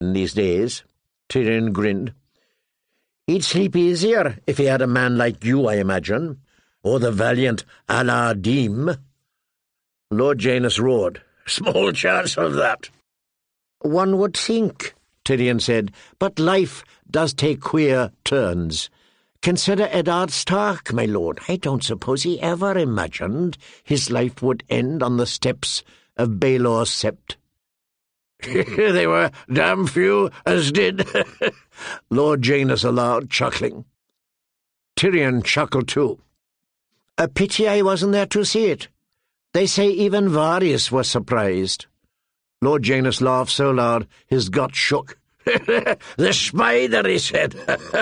in these days." Tyrion grinned. "He'd sleep easier if he had a man like you, I imagine, or the valiant Aladim." Lord Janus roared. "Small chance of that." "One would think," Tyrion said, "but life does take queer turns. Consider Eddard Stark, my lord. I don't suppose he ever imagined his life would end on the steps of Baelor Sept." "They were damn few as did," Lord Janus allowed, chuckling. Tyrion chuckled too. "A pity I wasn't there to see it. They say even Varys was surprised." Lord Janus laughed so loud his gut shook. "The spider," he said,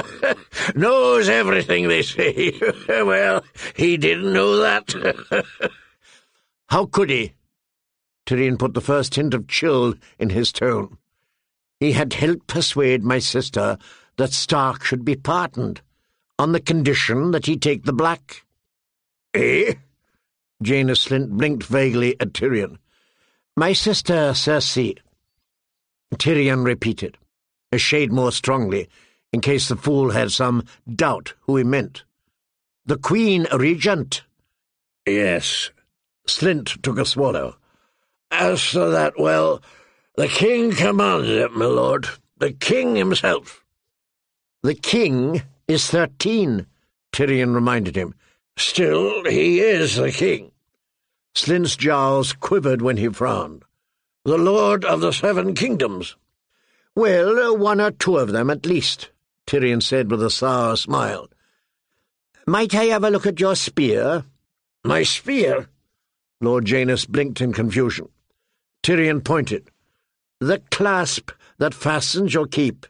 "knows everything, they say." Well, he didn't know that. "How could he?" Tyrion put the first hint of chill in his tone. "He had helped persuade my sister that Stark should be pardoned, on the condition that he take the black." "Eh?" Jaina Slynt blinked vaguely at Tyrion. "My sister Cersei," Tyrion repeated, a shade more strongly, in case the fool had some doubt who he meant. "The Queen Regent." "Yes." Slynt took a swallow. "As to that, well, the king commanded it, my lord. The king himself." "The king is 13, Tyrion reminded him. "Still, he is the king." Slynt's jowls quivered when he frowned. "The lord of the 7 kingdoms." "Well, 1 or 2 of them at least," Tyrion said with a sour smile. "Might I have a look at your spear?" "My spear?" Lord Janus blinked in confusion. Tyrion pointed. "The clasp that fastens your keep."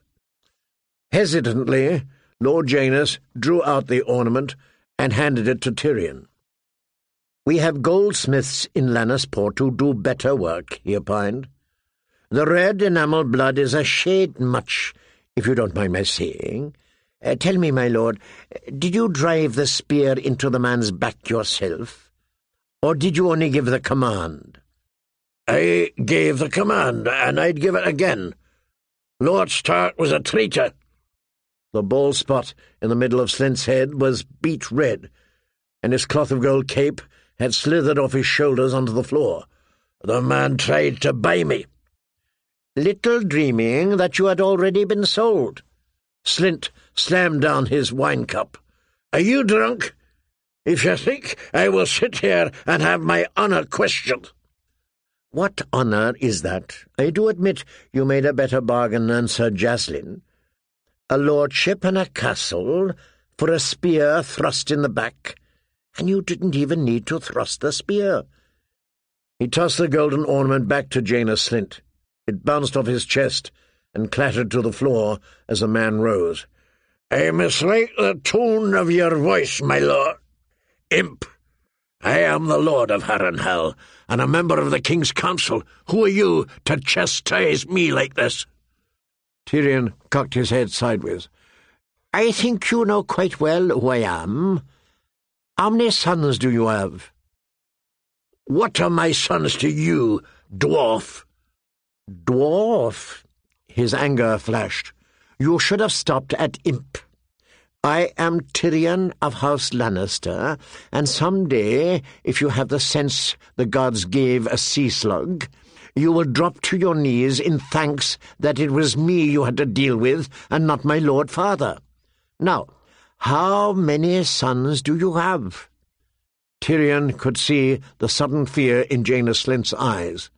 Hesitantly, Lord Janus drew out the ornament and handed it to Tyrion. "We have goldsmiths in Lannisport who do better work," he opined. "The red enamel blood is a shade much, if you don't mind my saying. Tell me, my lord, did you drive the spear into the man's back yourself, or did you only give the command?" "I gave the command, and I'd give it again. Lord Stark was a traitor." The bald spot in the middle of Slynt's head was beet red, and his cloth of gold cape had slithered off his shoulders onto the floor. "The man tried to buy me." "Little dreaming that you had already been sold." Slynt slammed down his wine cup. "Are you drunk? If you think I will sit here and have my honour questioned." "What honour is that? I do admit you made a better bargain than Sir Jaslyn. A lordship and a castle for a spear thrust in the back, and you didn't even need to thrust the spear." He tossed the golden ornament back to Jaina Slynt. It bounced off his chest and clattered to the floor as the man rose. "I mislike the tone of your voice, my lord. Imp, I am the Lord of Harrenhal, and a member of the King's Council. Who are you to chastise me like this?" Tyrion cocked his head sideways. "I think you know quite well who I am. How many sons do you have?" "What are my sons to you, dwarf?" "Dwarf?" His anger flashed. "You should have stopped at imp. I am Tyrion of House Lannister, and some day, if you have the sense the gods gave a sea slug, you will drop to your knees in thanks that it was me you had to deal with and not my lord father. Now, how many sons do you have?" Tyrion could see the sudden fear in Jaina Slynt's eyes.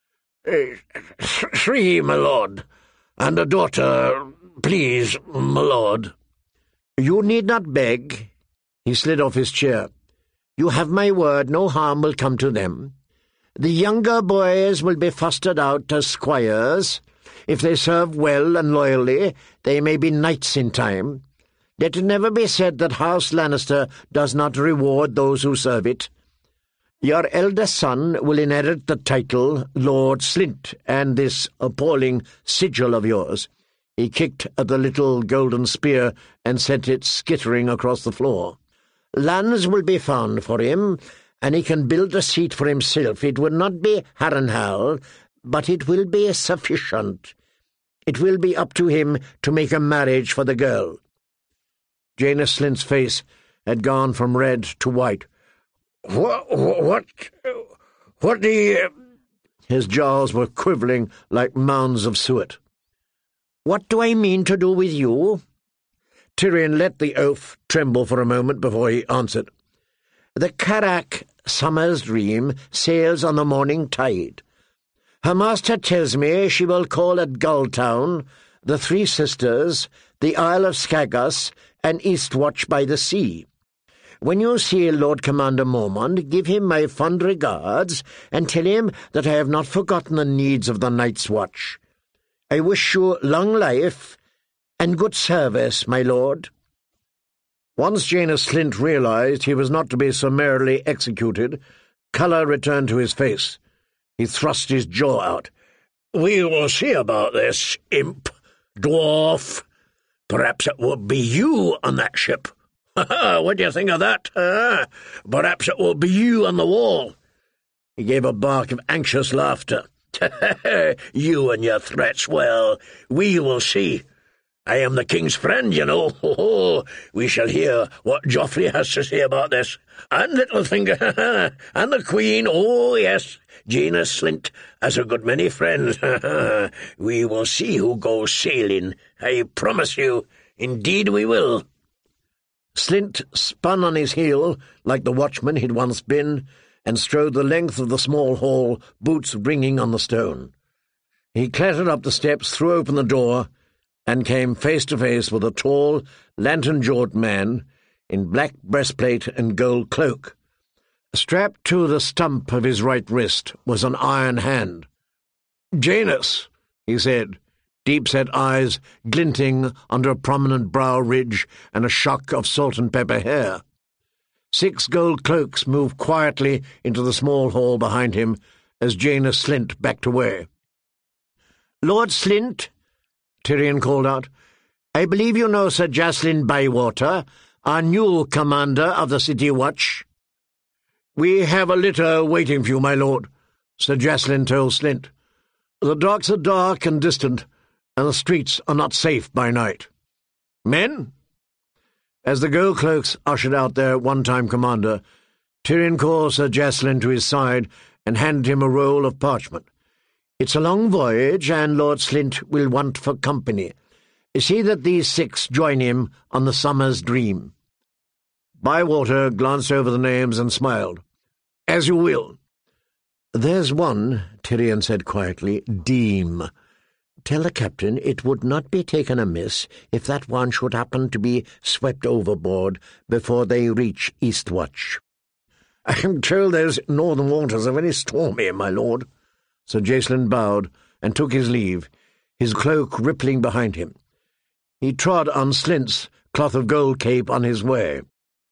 3, my lord, and a daughter, please, my lord." "You need not beg." He slid off his chair. "You have my word no harm will come to them. The younger boys will be fostered out as squires. If they serve well and loyally, they may be knights in time. Let it never be said that House Lannister does not reward those who serve it. Your eldest son will inherit the title Lord Slynt and this appalling sigil of yours." He kicked at the little golden spear and sent it skittering across the floor. "Lands will be found for him, and he can build a seat for himself. It will not be Harrenhal, but it will be sufficient. It will be up to him to make a marriage for the girl." Janus Slint's face had gone from red to white. What do you—" His jaws were quivering like mounds of suet. "What do I mean to do with you?" Tyrion let the oath tremble for a moment before he answered. "The Carrack Summer's Dream sails on the morning tide. Her master tells me she will call at Gulltown, the Three Sisters, the Isle of Skaggas, and Eastwatch by the sea. When you see Lord Commander Mormont, give him my fond regards, and tell him that I have not forgotten the needs of the Night's Watch. I wish you long life and good service, my lord." Once Janus Slint realized he was not to be summarily executed, colour returned to his face. He thrust his jaw out. "We will see about this, imp, dwarf. Perhaps it will be you on that ship. What do you think of that? Perhaps it will be you on the wall." He gave a bark of anxious laughter. "You and your threats, well, we will see. I am the king's friend, you know. We shall hear what Joffrey has to say about this. And Littlefinger, and the queen, oh yes, Janus Slint has a good many friends. We will see who goes sailing, I promise you. Indeed we will." Slint spun on his heel, like the watchman he'd once been, and strode the length of the small hall, boots ringing on the stone. He clattered up the steps, threw open the door, and came face to face with a tall, lantern-jawed man in black breastplate and gold cloak. Strapped to the stump of his right wrist was an iron hand. "Janus," he said, deep-set eyes glinting under a prominent brow ridge and a shock of salt-and-pepper hair. 6 gold cloaks moved quietly into the small hall behind him as Janus Slint backed away. "Lord Slint," Tyrion called out, "I believe you know Sir Jacelyn Bywater, our new commander of the City Watch." "We have a litter waiting for you, my lord," Sir Jacelyn told Slint. "The docks are dark and distant, and the streets are not safe by night. Men?" As the gold cloaks ushered out their one-time commander, Tyrion called Sir Jacelyn to his side and handed him a roll of parchment. "It's a long voyage, and Lord Slint will want for company. See that these 6 join him on the Summer's Dream." Bywater glanced over the names and smiled. "As you will." "There's one," Tyrion said quietly, "Deem. Tell the captain it would not be taken amiss if that one should happen to be swept overboard before they reach Eastwatch." "I am told those northern waters are very stormy, my lord." Sir Jacelyn bowed and took his leave, his cloak rippling behind him. He trod on Slint's cloth of gold cape on his way.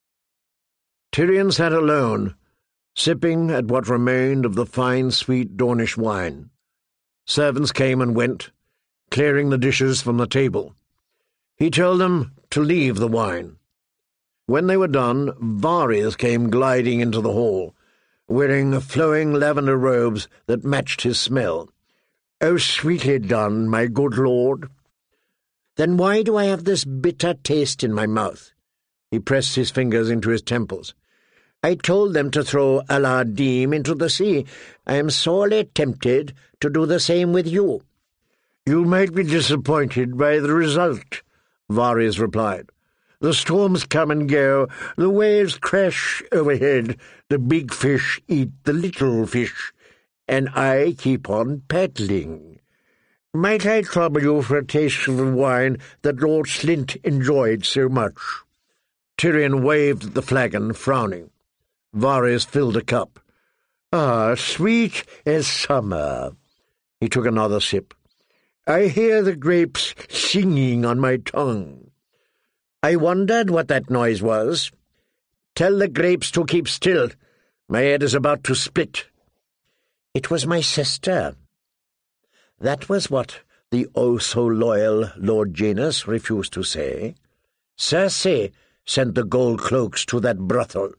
Tyrion sat alone, sipping at what remained of the fine, sweet Dornish wine. Servants came and went, clearing the dishes from the table. He told them to leave the wine. When they were done, Varys came gliding into the hall, wearing flowing lavender robes that matched his smell. "Oh, sweetly done, my good lord." "Then why do I have this bitter taste in my mouth?" He pressed his fingers into his temples. "I told them to throw Aladdin into the sea. I am sorely tempted to do the same with you." "You might be disappointed by the result," Varys replied. "The storms come and go, the waves crash overhead, the big fish eat the little fish, and I keep on paddling. Might I trouble you for a taste of the wine that Lord Slint enjoyed so much?" Tyrion waved at the flagon, frowning. Varys filled a cup. "Ah, sweet as summer." He took another sip. "I hear the grapes singing on my tongue." "I wondered what that noise was. Tell the grapes to keep still. My head is about to split." "It was my sister." That was what the oh-so-loyal Lord Janus refused to say. Cersei sent the gold cloaks to that brothel.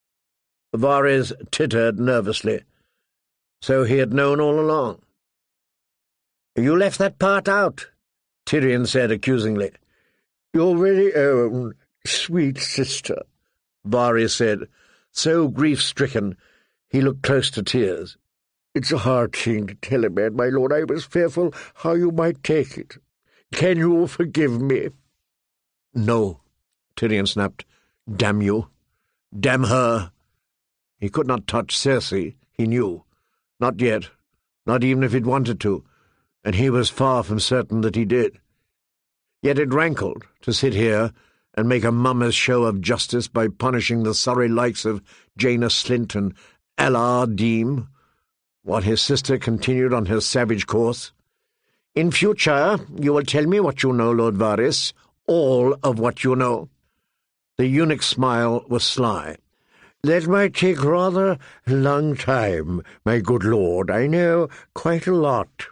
Varys tittered nervously. So he had known all along. "You left that part out," Tyrion said accusingly. "Your very own sweet sister," Varys said, so grief-stricken he looked close to tears. "It's a hard thing to tell a man, my lord. I was fearful how you might take it. Can you forgive me?" "No," Tyrion snapped. "Damn you. Damn her." He could not touch Cersei, he knew. Not yet, not even if he'd wanted to, and he was far from certain that he did. Yet it rankled to sit here and make a mummers show of justice by punishing the sorry likes of Jaina Slint and Elar Deem, while his sister continued on her savage course. "In future you will tell me what you know, Lord Varys, all of what you know." The eunuch's smile was sly. "That might take rather a long time, my good lord. I know quite a lot."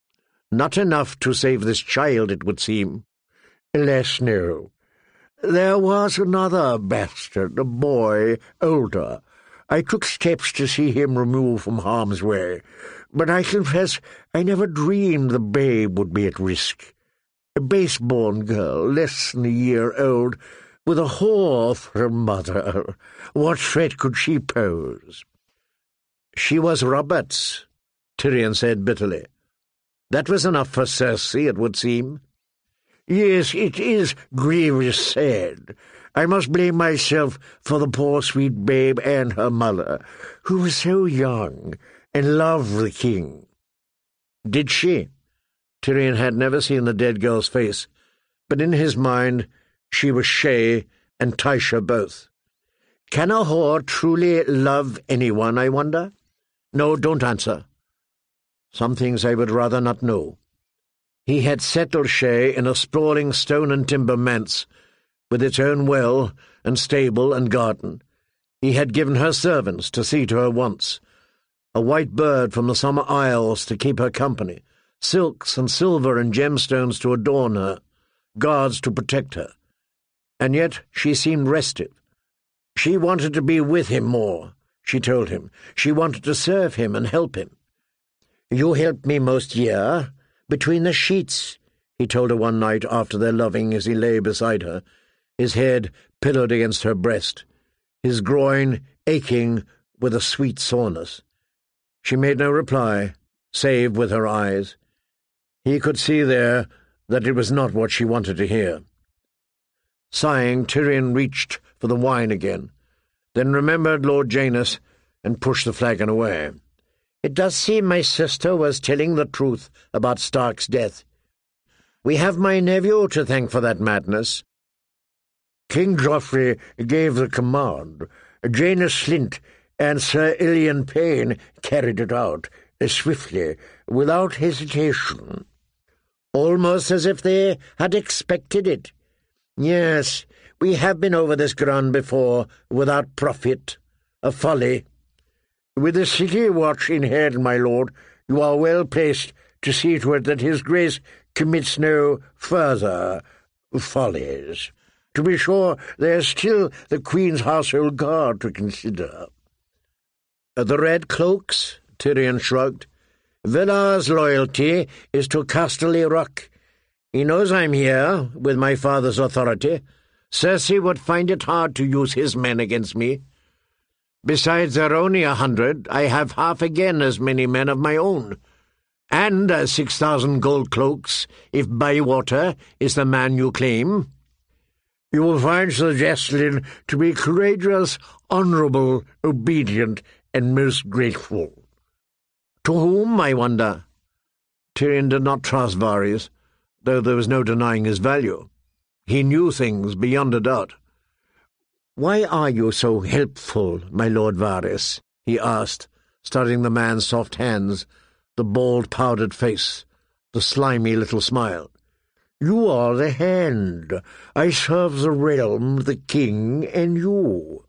"Not enough to save this child, it would seem." "Less, no. There was another bastard, a boy, older. I took steps to see him removed from harm's way, but I confess I never dreamed the babe would be at risk. A base-born girl, less than a year old, with a whore for a mother. What threat could she pose?" "She was Robert's," Tyrion said bitterly. "That was enough for Cersei, it would seem." "Yes, it is grievous said. I must blame myself for the poor sweet babe and her mother, who was so young and loved the king." "Did she?" Tyrion had never seen the dead girl's face, but in his mind she was Shae and Tysha both. "Can a whore truly love anyone, I wonder? No, don't answer. Some things I would rather not know." He had settled Shae in a sprawling stone and timber manse, with its own well and stable and garden. He had given her servants to see to her wants, a white bird from the summer isles to keep her company, silks and silver and gemstones to adorn her, guards to protect her. And yet she seemed restive. She wanted to be with him more, she told him. She wanted to serve him and help him. "You help me most year, between the sheets," he told her one night after their loving as he lay beside her, his head pillowed against her breast, his groin aching with a sweet soreness. She made no reply, save with her eyes. He could see there that it was not what she wanted to hear. Sighing, Tyrion reached for the wine again, then remembered Lord Janos and pushed the flagon away. "It does seem my sister was telling the truth about Stark's death. We have my nephew to thank for that madness." "King Joffrey gave the command. Jaina Slint and Sir Ilyn Payne carried it out, swiftly, without hesitation." "Almost as if they had expected it." "Yes, we have been over this ground before, without profit. A folly. With the city watch in hand, my lord, you are well placed to see to it that his grace commits no further follies. To be sure, there's still the Queen's household guard to consider." "The Red Cloaks?" Tyrion shrugged. "Villar's loyalty is to Casterly Rock. He knows I'm here, with my father's authority. Cersei would find it hard to use his men against me. Besides, there are only 100. I have half again as many men of my own. And 6,000 gold cloaks, if Bywater is the man you claim." "You will find Sir Jacelyn to be courageous, honourable, obedient, and most grateful." "To whom, I wonder?" Tyrion did not trust Varys, though there was no denying his value. He knew things beyond a doubt. "Why are you so helpful, my Lord Varys?" he asked, studying the man's soft hands, the bald powdered face, the slimy little smile. "You are the hand. I serve the realm, the king, and you."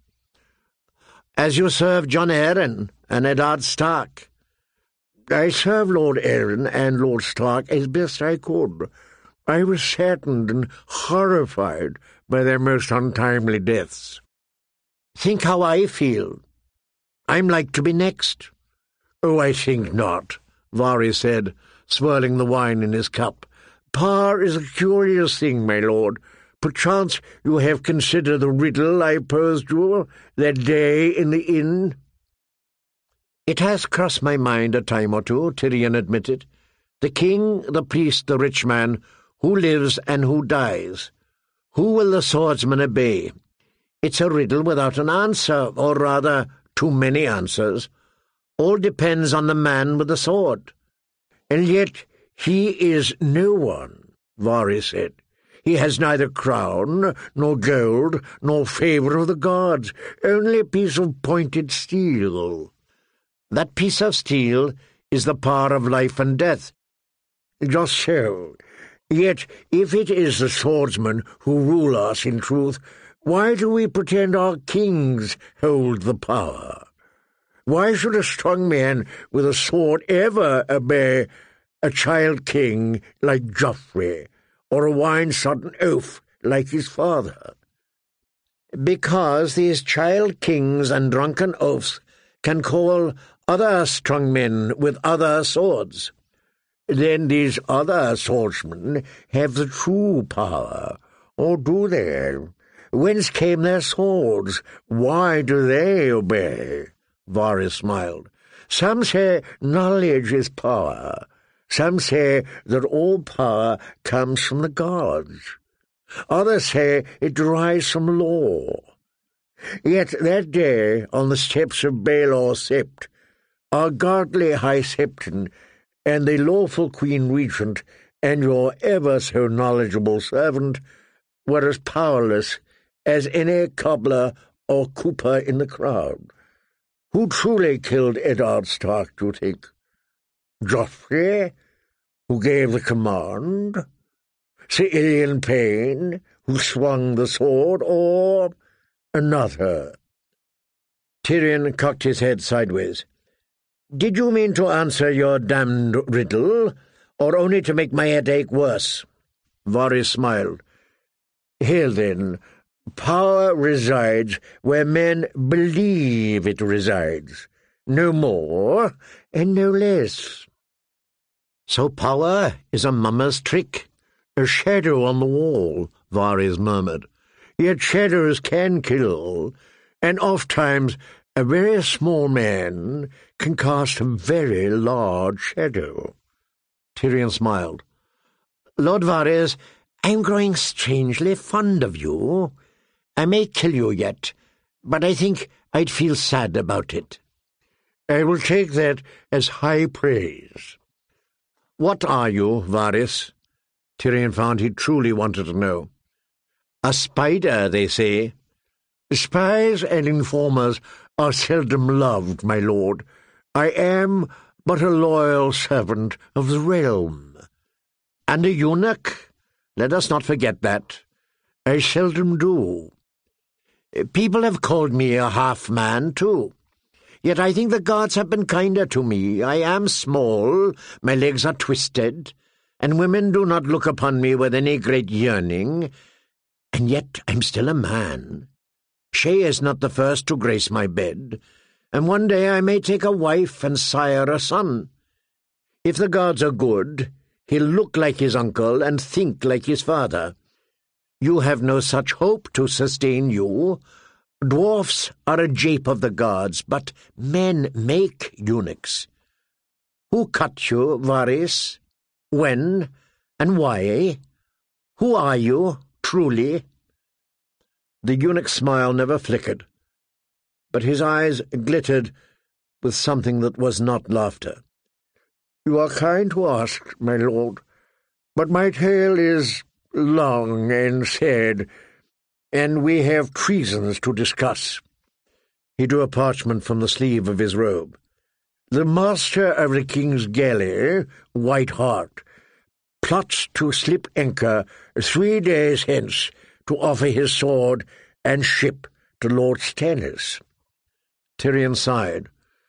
"As you serve Jon Arryn and Eddard Stark." "I served Lord Arryn and Lord Stark as best I could. I was saddened and horrified by their most untimely deaths." "Think how I feel. I'm like to be next." "Oh, I think not," Varys said, swirling the wine in his cup. Power is a curious thing, my lord. Perchance you have considered the riddle I posed you that day in the inn?" "It has crossed my mind a time or two," Tyrion admitted. "The king, the priest, the rich man, who lives and who dies? Who will the swordsman obey? It's a riddle without an answer, or rather, too many answers. All depends on the man with the sword." "And yet he is no one," Varys said. "He has neither crown, nor gold, nor favour of the gods, only a piece of pointed steel." "That piece of steel is the power of life and death." "Just so. Yet if it is the swordsmen who rule us in truth, why do we pretend our kings hold the power? Why should a strong man with a sword ever obey a child king like Joffrey, or a wine-sodden oaf like his father?" "Because these child kings and drunken oafs can call other strong men with other swords." "Then these other swordsmen have the true power, or do they? Whence came their swords? Why do they obey?" Varys smiled. "Some say knowledge is power. Some say that all power comes from the gods. Others say it derives from law. Yet that day, on the steps of Baelor Sept, our godly High Septon and the lawful Queen Regent and your ever-so-knowledgeable servant were as powerless as any cobbler or cooper in the crowd. Who truly killed Eddard Stark, do you think? Joffrey, who gave the command? Sir Ilyn Payne, who swung the sword? Or another?" Tyrion cocked his head sideways. "Did you mean to answer your damned riddle, or only to make my headache worse?" Varys smiled. "Here, then. Power resides where men believe it resides. No more and no less." "So power is a mummer's trick, a shadow on the wall," Varys murmured. "Yet shadows can kill, and oft-times a very small man can cast a very large shadow." Tyrion smiled. "Lord Varys, I'm growing strangely fond of you. I may kill you yet, but I think I'd feel sad about it." "I will take that as high praise." "What are you, Varys?" Tyrion found he truly wanted to know. "A spider, they say." "Spies and informers are seldom loved, my lord. I am but a loyal servant of the realm." "And a eunuch? Let us not forget that." "I seldom do." "People have called me a half-man, too. Yet I think the gods have been kinder to me. I am small, my legs are twisted, and women do not look upon me with any great yearning. And yet I'm still a man. Shay is not the first to grace my bed, and one day I may take a wife and sire a son. If the gods are good, he'll look like his uncle and think like his father. You have no such hope to sustain you. Dwarfs are a jape of the gods, but men make eunuchs. Who cut you, Varys? When? And why? Who are you, truly?" The eunuch's smile never flickered, but his eyes glittered with something that was not laughter. "You are kind to ask, my lord, but my tale is long and sad, and we have treasons to discuss." He drew a parchment from the sleeve of his robe. "The master of the king's galley, White Hart, plots to slip anchor 3 days hence to offer his sword and ship to Lord Stannis." Tyrion sighed.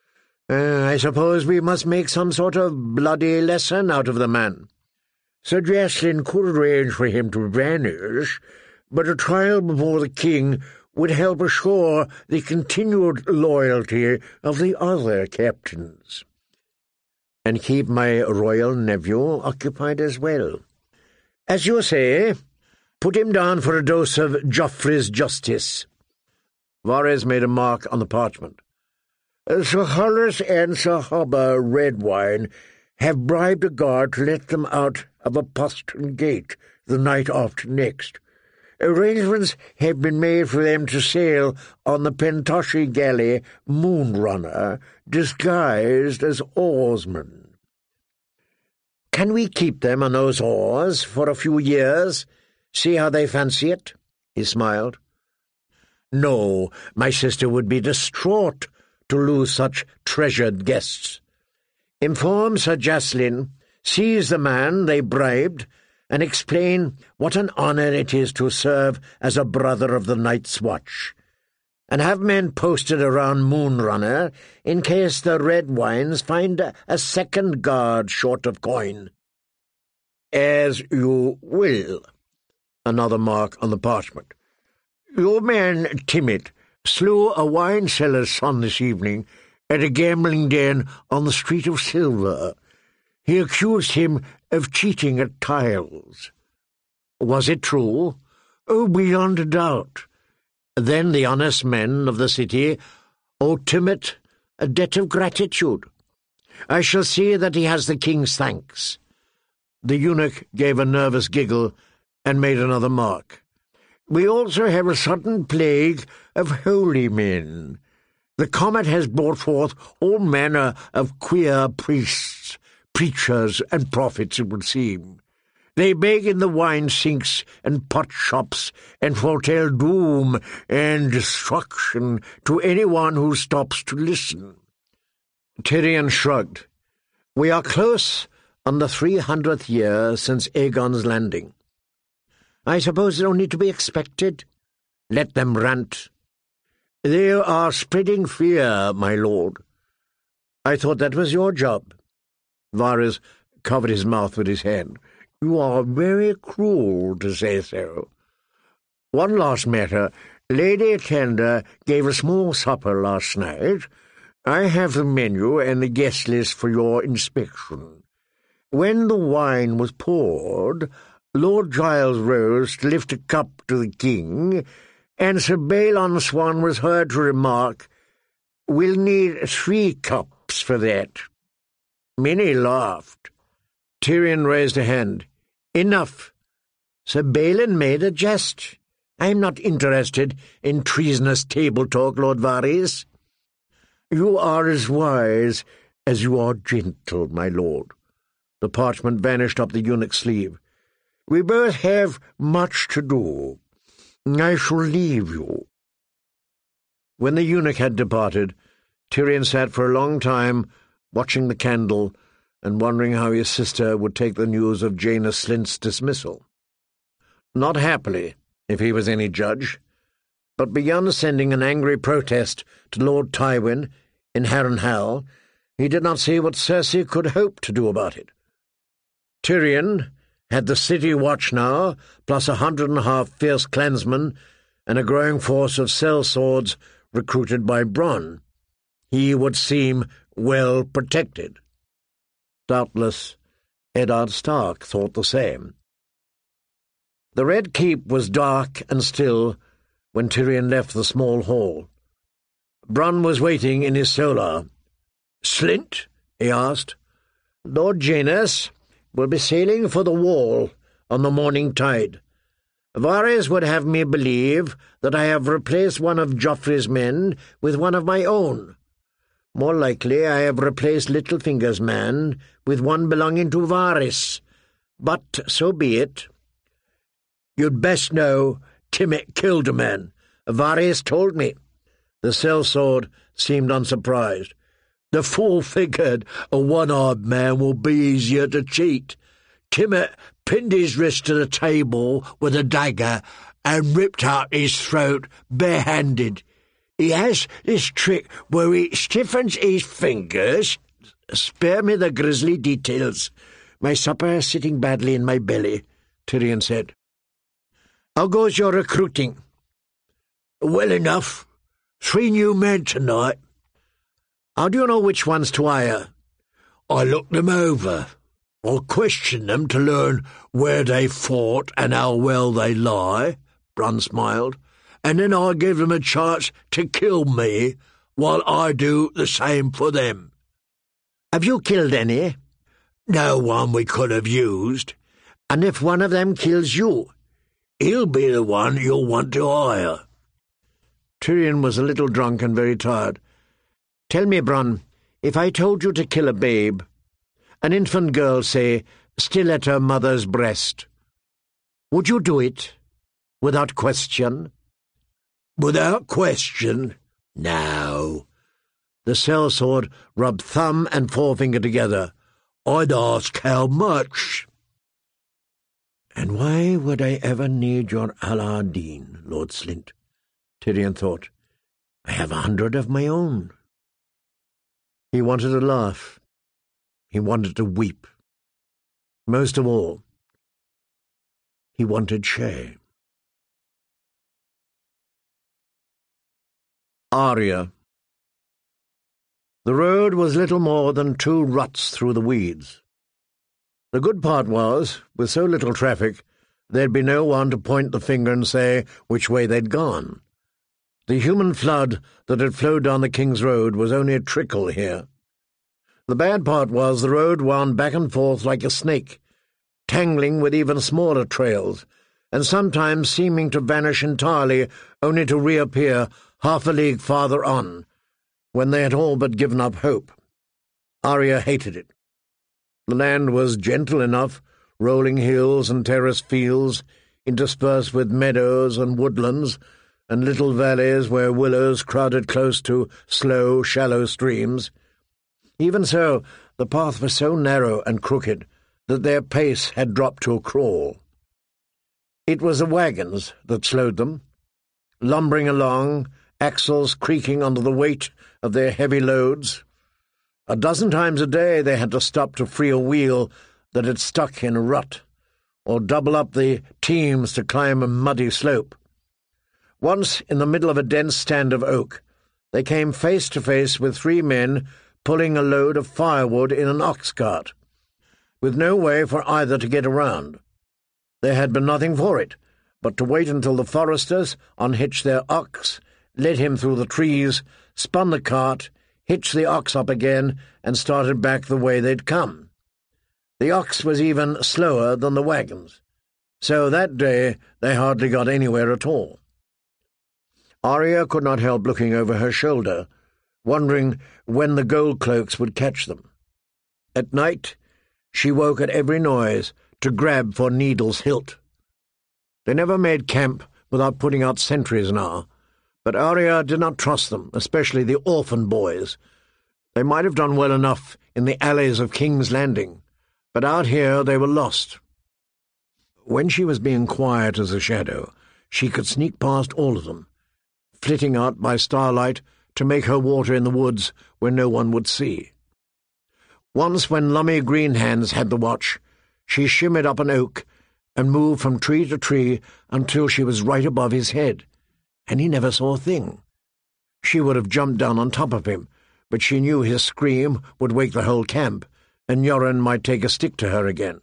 I suppose we must make some sort of bloody lesson out of the man. Sir Jacelyn could arrange for him to vanish, but a trial before the king would help assure the continued loyalty of the other captains." "And keep my royal nephew occupied as well." As you say, put him down for a dose of Joffrey's justice. Varys made a mark on the parchment. Sir Horace and Sir Hobber Redwine have bribed a guard to let them out of a postern gate the night after next. Arrangements have been made for them to sail on the Pentoshi galley Moonrunner, disguised as oarsmen. Can we keep them on those oars for a few years, see how they fancy it? He smiled. No, my sister would be distraught to lose such treasured guests. Inform Sir Jacelyn, seize the man they bribed, and explain what an honour it is to serve as a brother of the Night's Watch, and have men posted around Moonrunner in case the Redwines find a second guard short of coin. As you will. Another mark on the parchment. Your man Timett slew a wine seller's son this evening at a gambling den on the Street of Silver. He accused him of cheating at tiles. Was it true? Oh, beyond a doubt. Then the honest men of the city owe Timett a debt of gratitude. I shall see that he has the king's thanks. The eunuch gave a nervous giggle and made another mark. We also have a sudden plague of holy men. The comet has brought forth all manner of queer priests, preachers, and prophets, it would seem. They beg in the wine sinks and pot shops and foretell doom and destruction to anyone who stops to listen. Tyrion shrugged. We are close on the 300th year since Aegon's landing. I suppose it's only to be expected. Let them rant. They are spreading fear, my lord. I thought that was your job. Varys covered his mouth with his hand. You are very cruel to say so. One last matter. Lady Tenda gave a small supper last night. I have the menu and the guest list for your inspection. When the wine was poured, Lord Giles rose to lift a cup to the king, and Sir Balon Swan was heard to remark, "We'll need 3 cups for that." Many laughed. Tyrion raised a hand. Enough. Sir Balon made a jest. I am not interested in treasonous table talk, Lord Varys. You are as wise as you are gentle, my lord. The parchment vanished up the eunuch's sleeve. We both have much to do. I shall leave you. When the eunuch had departed, Tyrion sat for a long time, watching the candle and wondering how his sister would take the news of Jaina Slint's dismissal. Not happily, if he was any judge, but beyond sending an angry protest to Lord Tywin in Harrenhal, he did not see what Cersei could hope to do about it. Tyrion had the city watch now, plus 150 fierce clansmen and a growing force of sellswords recruited by Bronn. He would seem well protected. Doubtless, Eddard Stark thought the same. The Red Keep was dark and still when Tyrion left the small hall. Bronn was waiting in his solar. "Slint?" he asked. "Lord Janos will be sailing for the Wall on the morning tide. Varys would have me believe that I have replaced one of Joffrey's men with one of my own. More likely I have replaced Littlefinger's man with one belonging to Varys. But so be it. You'd best know Timett killed a man. Varys told me." The sellsword seemed unsurprised. "The fool figured a one-armed man will be easier to cheat. Timett pinned his wrist to the table with a dagger and ripped out his throat barehanded. He has this trick where he stiffens his fingers. Spare me the grisly details. My supper is sitting badly in my belly," Tyrion said. "How goes your recruiting?" "Well enough. 3 new men tonight." "How do you know which ones to hire?" "I looked them over." "I'll question them to learn where they fought and how well they lie," Bronn smiled, "and then I'll give them a chance to kill me while I do the same for them." "Have you killed any?" "No one we could have used." "And if one of them kills you?" "He'll be the one you'll want to hire." Tyrion was a little drunk and very tired. "Tell me, Bronn, if I told you to kill a babe, an infant girl, say, still at her mother's breast, would you do it, without question?" "Without question? No." The sellsword rubbed thumb and forefinger together. "I'd ask how much." "And why would I ever need your Aladdin, Lord Slint?" Tyrion thought. "I have 100 of my own." He wanted to laugh. He wanted to weep. Most of all, he wanted Shae. Arya. The road was little more than 2 ruts through the weeds. The good part was, with so little traffic, there'd be no one to point the finger and say which way they'd gone. The human flood that had flowed down the King's Road was only a trickle here. The bad part was the road wound back and forth like a snake, tangling with even smaller trails, and sometimes seeming to vanish entirely, only to reappear half a league farther on, when they had all but given up hope. Arya hated it. The land was gentle enough, rolling hills and terraced fields, interspersed with meadows and woodlands, and little valleys where willows crowded close to slow, shallow streams. Even so, the path was so narrow and crooked that their pace had dropped to a crawl. It was the wagons that slowed them, lumbering along, axles creaking under the weight of their heavy loads. A dozen times a day they had to stop to free a wheel that had stuck in a rut, or double up the teams to climb a muddy slope. Once, in the middle of a dense stand of oak, they came face to face with 3 men pulling a load of firewood in an ox cart, with no way for either to get around. There had been nothing for it but to wait until the foresters unhitched their ox, led him through the trees, spun the cart, hitched the ox up again, and started back the way they'd come. The ox was even slower than the wagons, so that day they hardly got anywhere at all. Arya could not help looking over her shoulder, wondering when the gold cloaks would catch them. At night she woke at every noise to grab for Needle's hilt. They never made camp without putting out sentries now, but Arya did not trust them, especially the orphan boys. They might have done well enough in the alleys of King's Landing, but out here they were lost. When she was being quiet as a shadow, she could sneak past all of them, flitting out by starlight to make her water in the woods where no one would see. Once, when Lummy Greenhands had the watch, she shimmered up an oak and moved from tree to tree until she was right above his head, and he never saw a thing. She would have jumped down on top of him, but she knew his scream would wake the whole camp, and Yoren might take a stick to her again.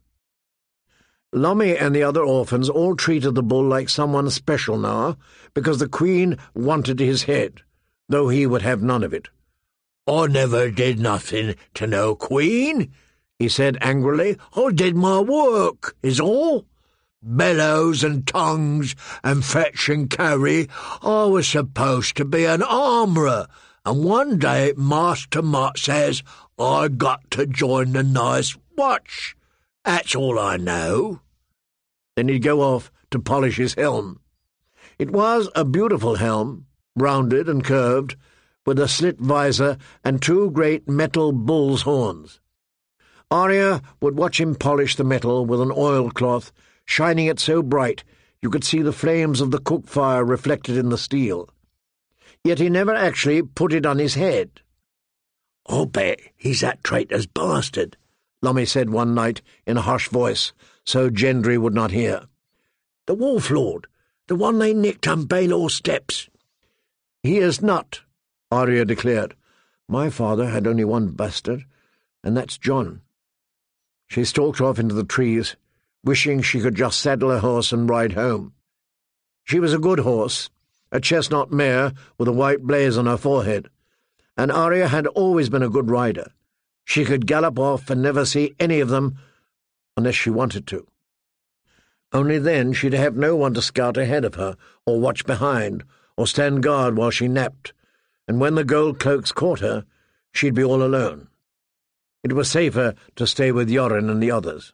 Lummy and the other orphans all treated the bull like someone special now, because the Queen wanted his head, though he would have none of it. "I never did nothing to no Queen," he said angrily. "I did my work, is all. Bellows and tongues and fetch and carry. I was supposed to be an armourer, and one day Master Mott says I got to join the Night's Watch. That's all I know." Then he'd go off to polish his helm. It was a beautiful helm, rounded and curved, with a slit visor and 2 great metal bull's horns. Arya would watch him polish the metal with an oilcloth, shining it so bright you could see the flames of the cook fire reflected in the steel. Yet he never actually put it on his head. "I'll bet he's that traitor's bastard," Lummy said one night in a harsh voice, so Gendry would not hear. "The Wolf Lord, the one they nicked on Baelor's steps." "He is not," Arya declared. "My father had only one bastard, and that's Jon." She stalked off into the trees, wishing she could just saddle her horse and ride home. She was a good horse, a chestnut mare with a white blaze on her forehead, and Arya had always been a good rider. She could gallop off and never see any of them unless she wanted to. Only then she'd have no one to scout ahead of her, or watch behind, or stand guard while she napped, and when the gold cloaks caught her, she'd be all alone. It was safer to stay with Yoren and the others.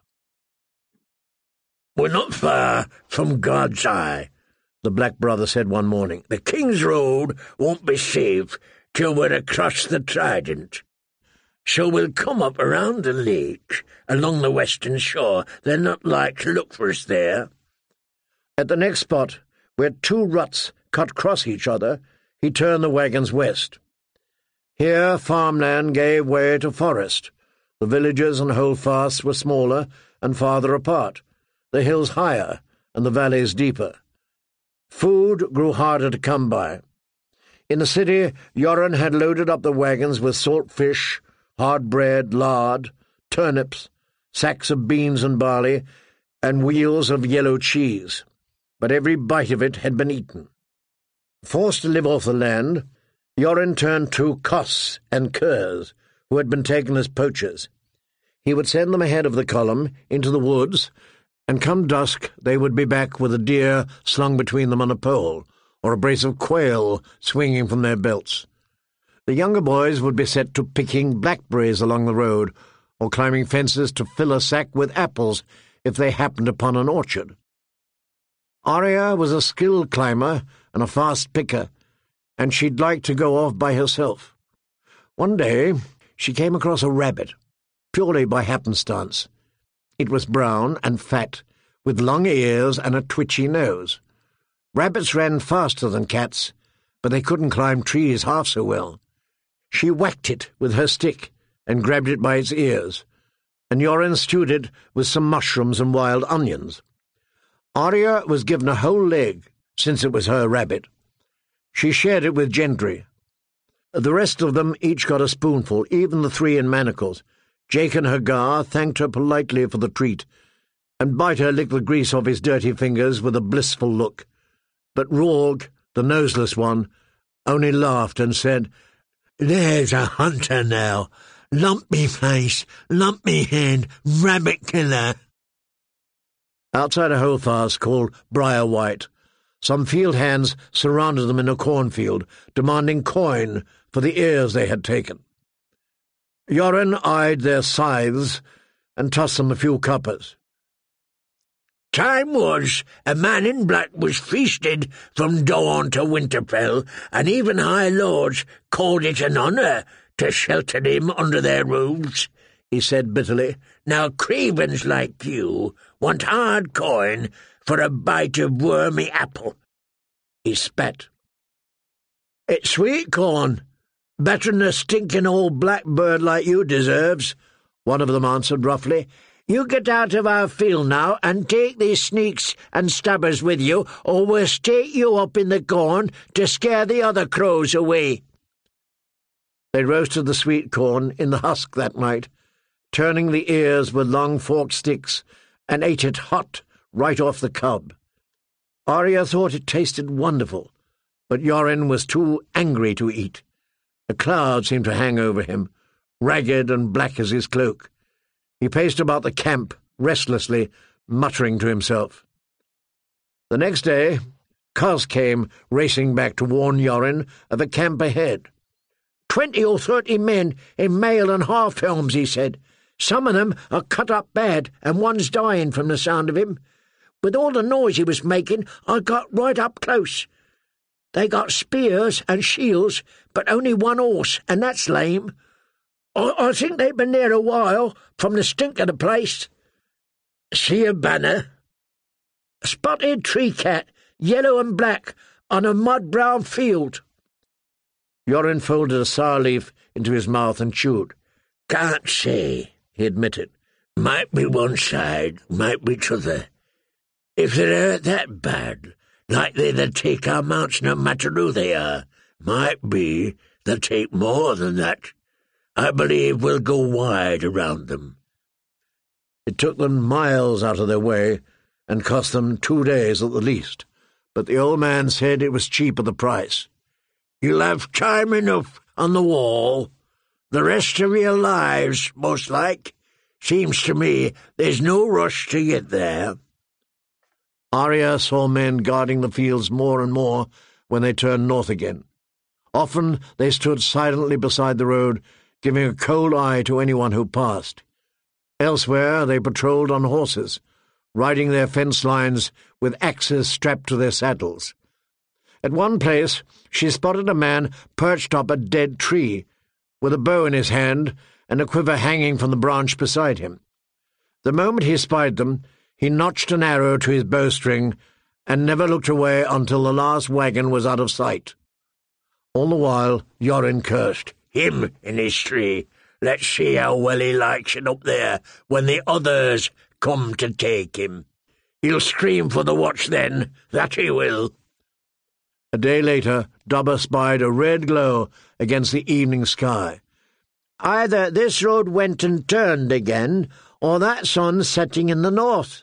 "We're not far from God's Eye," the Black Brother said one morning. "The King's Road won't be safe till we're across the Trident. So we'll come up around the lake, along the western shore. They're not like to look for us there." At the next spot, where two ruts cut across each other, he turned the wagons west. Here farmland gave way to forest. The villages and holdfasts were smaller and farther apart, the hills higher and the valleys deeper. Food grew harder to come by. In the city, Yoren had loaded up the wagons with salt fish, hard bread, lard, turnips, sacks of beans and barley, and wheels of yellow cheese. But every bite of it had been eaten. Forced to live off the land, Yoren turned to Koss and Kurs, who had been taken as poachers. He would send them ahead of the column into the woods, and come dusk they would be back with a deer slung between them on a pole, or a brace of quail swinging from their belts. The younger boys would be set to picking blackberries along the road, or climbing fences to fill a sack with apples if they happened upon an orchard. Arya was a skilled climber and a fast picker, and she'd like to go off by herself. One day she came across a rabbit, purely by happenstance. It was brown and fat, with long ears and a twitchy nose. Rabbits ran faster than cats, but they couldn't climb trees half so well. She whacked it with her stick and grabbed it by its ears, and Yoren stewed it with some mushrooms and wild onions. Arya was given a whole leg, since it was her rabbit. She shared it with Gendry. The rest of them each got a spoonful, even the three in manacles. Jaqen H'ghar thanked her politely for the treat, and Biter licked the grease off his dirty fingers with a blissful look. But Rorg, the noseless one, only laughed and said, "There's a hunter now. Lumpy face, lumpy head, rabbit killer." Outside a holdfast called Briar-White, some field hands surrounded them in a cornfield, demanding coin for the ears they had taken. Yoren eyed their scythes and tossed them a few coppers. "Time was a man in black was feasted from dawn to Winterfell, and even high lords called it an honour to shelter him under their roofs," he said bitterly. "Now cravens like you want hard coin for a bite of wormy apple." He spat. "It's sweet corn, better'n a stinking old blackbird like you deserves," one of them answered roughly. "You get out of our field now, and take these sneaks and stabbers with you, or we'll stake you up in the corn to scare the other crows away." They roasted the sweet corn in the husk that night, turning the ears with long forked sticks, and ate it hot right off the cob. Arya thought it tasted wonderful, but Yoren was too angry to eat. A cloud seemed to hang over him, ragged and black as his cloak. He paced about the camp restlessly, muttering to himself. The next day, Kos came racing back to warn Yoren of a camp ahead. 20 or 30 men in mail and half-helms," he said. "Some of them are cut up bad, and one's dying from the sound of him. With all the noise he was making, I got right up close. They got spears and shields, but only one horse, and that's lame. I think they've been there a while, from the stink of the place. See a banner? Spotted tree cat, yellow and black, on a mud-brown field." Yoren folded a sour leaf into his mouth and chewed. "Can't say," he admitted. "Might be one side, might be t'other. If they're hurt that bad, likely they'll take our mounts no matter who they are. Might be they'll take more than that. I believe we'll go wide around them." It took them miles out of their way, and cost them 2 days at the least, but the old man said it was cheap at the price. "You'll have time enough on the wall. The rest of your lives, most like. Seems to me there's no rush to get there." Arya saw men guarding the fields more and more when they turned north again. Often they stood silently beside the road, giving a cold eye to anyone who passed. Elsewhere they patrolled on horses, riding their fence lines with axes strapped to their saddles. At one place she spotted a man perched up a dead tree, with a bow in his hand and a quiver hanging from the branch beside him. The moment he spied them, he notched an arrow to his bowstring and never looked away until the last wagon was out of sight. All the while Yoren cursed. "Him in his tree. Let's see how well he likes it up there when the others come to take him. He'll scream for the watch then, that he will." A day later, Dobber spied a red glow against the evening sky. "Either this road went and turned again, or that sun's setting in the north."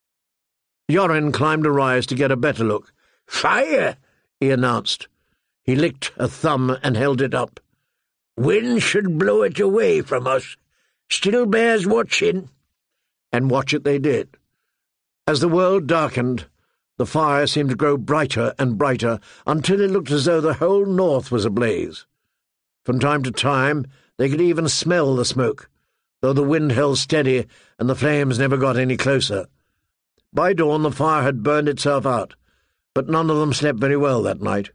Yoren climbed a rise to get a better look. "Fire!" he announced. He licked a thumb and held it up. "Wind should blow it away from us. Still bears watching." And watch it they did. As the world darkened, the fire seemed to grow brighter and brighter until it looked as though the whole north was ablaze. From time to time they could even smell the smoke, though the wind held steady and the flames never got any closer. By dawn the fire had burned itself out, but none of them slept very well that night.